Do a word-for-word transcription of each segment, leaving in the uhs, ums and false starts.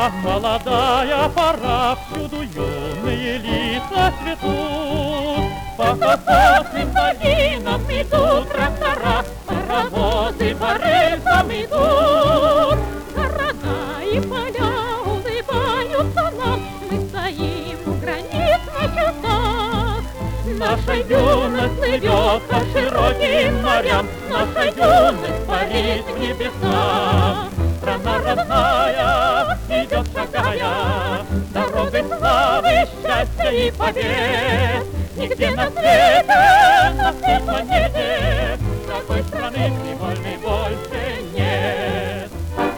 пора, молодая пора, всюду юные лица цветут. По колхозным долинам идут трактора, паровозы по рельсам идут. Города и поля улыбаются нам, мы стоим у границ на часах. Наша юность плывет по широким морям, наша юность парит в небесах. Страна родная идет шагая дорогой славы, счастья и побед. Нигде на свете, на всей планете такой страны привольной больше нет.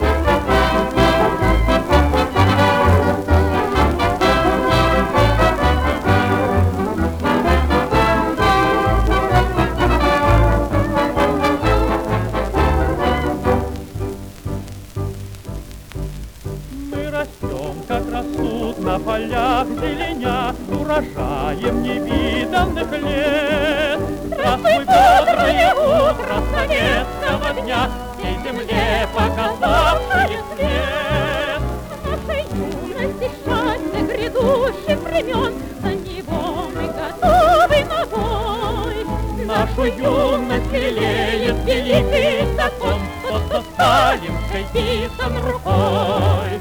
Мы растем, как растут на полях зеленя, урожаем невиданных лет. Здравствуй, бодрое утро советского дня, всей земле показавшее свет. Наша юность и счастье грядущих времен, за него мы готовы на бой. Нашу юность лелеет великий закон, тот, кто сталинской писан рукой.